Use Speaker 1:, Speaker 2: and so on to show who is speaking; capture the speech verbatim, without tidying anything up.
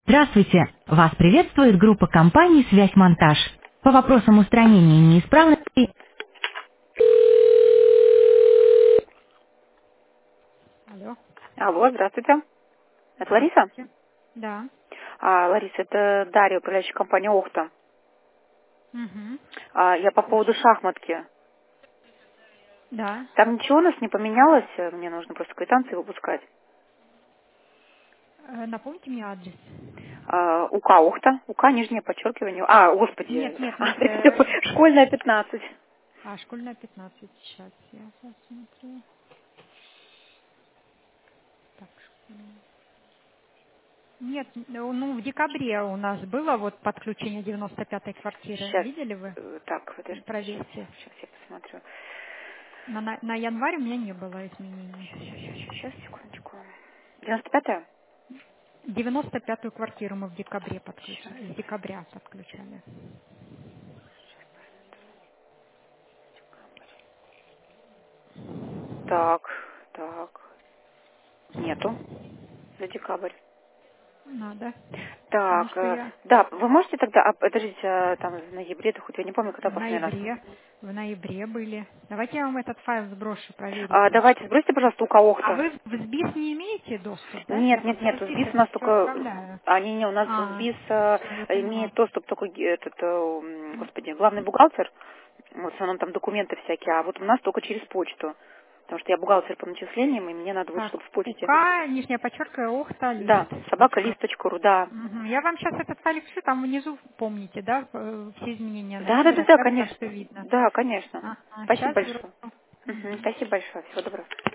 Speaker 1: Здравствуйте! Вас приветствует группа компаний «Связь Монтаж». По вопросам устранения неисправностей... Алло,
Speaker 2: Алло, здравствуйте. Это Лариса?
Speaker 1: здравствуйте. Да.
Speaker 2: А, Лариса, это Дарья, управляющая компания «Охта».
Speaker 1: Угу.
Speaker 2: А, я по поводу
Speaker 1: Слушаю.
Speaker 2: шахматки.
Speaker 1: Да.
Speaker 2: Там ничего у нас не поменялось, э, мне нужно просто квитанции выпускать.
Speaker 1: Э, Напомните мне адрес.
Speaker 2: А, УК «Охта», УК, нижнее подчеркивание. А, господи,
Speaker 1: Нет, нет, нет.
Speaker 2: адрес
Speaker 1: э,
Speaker 2: школьная пятнадцать.
Speaker 1: А, школьная пятнадцать. Сейчас я посмотрю. Так, школьная. Нет, ну ну, в декабре у нас было вот подключение девяносто пятой квартиры.
Speaker 2: Сейчас,
Speaker 1: Видели вы?
Speaker 2: так, подождите, сейчас,
Speaker 1: Проверьте.
Speaker 2: сейчас я посмотрю.
Speaker 1: На, на, на январь у меня не было изменений.
Speaker 2: Сейчас, сейчас, сейчас, сейчас, секундочку. девяносто пятая?
Speaker 1: девяносто пятую квартиру мы в декабре
Speaker 2: Сейчас.
Speaker 1: подключали. С декабря подключали.
Speaker 2: Так, так, нету за декабрь.
Speaker 1: Надо. Потому
Speaker 2: Так,
Speaker 1: что
Speaker 2: э,
Speaker 1: я
Speaker 2: да, вы можете тогда, а, подождите, а, там в ноябре, то хоть я не помню, когда
Speaker 1: в
Speaker 2: последний раз.
Speaker 1: ноябре, в ноябре были. Давайте я вам этот файл сброшу,
Speaker 2: А,
Speaker 1: проверите.
Speaker 2: давайте, сбросьте, пожалуйста, у
Speaker 1: А
Speaker 2: кого-то.
Speaker 1: вы в СБИС не имеете доступ, да? Я
Speaker 2: Нет, нет, нет, в БИС у
Speaker 1: фотографировать
Speaker 2: нас
Speaker 1: все
Speaker 2: только,
Speaker 1: отправляю.
Speaker 2: а, не, не, у нас в
Speaker 1: А,
Speaker 2: БИС э,
Speaker 1: все, я поняла.
Speaker 2: имеет доступ только ге- этот, э, м, господи, главный бухгалтер, вот в основном там документы всякие, а вот у нас только через почту, потому что я бухгалтер по начислениям, и мне надо вот,
Speaker 1: Так,
Speaker 2: чтобы в почте.
Speaker 1: УК, нижнее подчеркивание, охта, лист.
Speaker 2: Да, собака лист.ру, да.
Speaker 1: Мгм. Я вам сейчас этот файлик пишу, там внизу, помните, да, э, все изменения
Speaker 2: Да, да, да,
Speaker 1: номера,
Speaker 2: да,
Speaker 1: клавиша,
Speaker 2: конечно.
Speaker 1: все видно.
Speaker 2: Да, конечно.
Speaker 1: Ага,
Speaker 2: Спасибо
Speaker 1: сейчас
Speaker 2: большое.
Speaker 1: сброшу.
Speaker 2: Мгм,
Speaker 1: Мгм.
Speaker 2: спасибо большое. Всего доброго.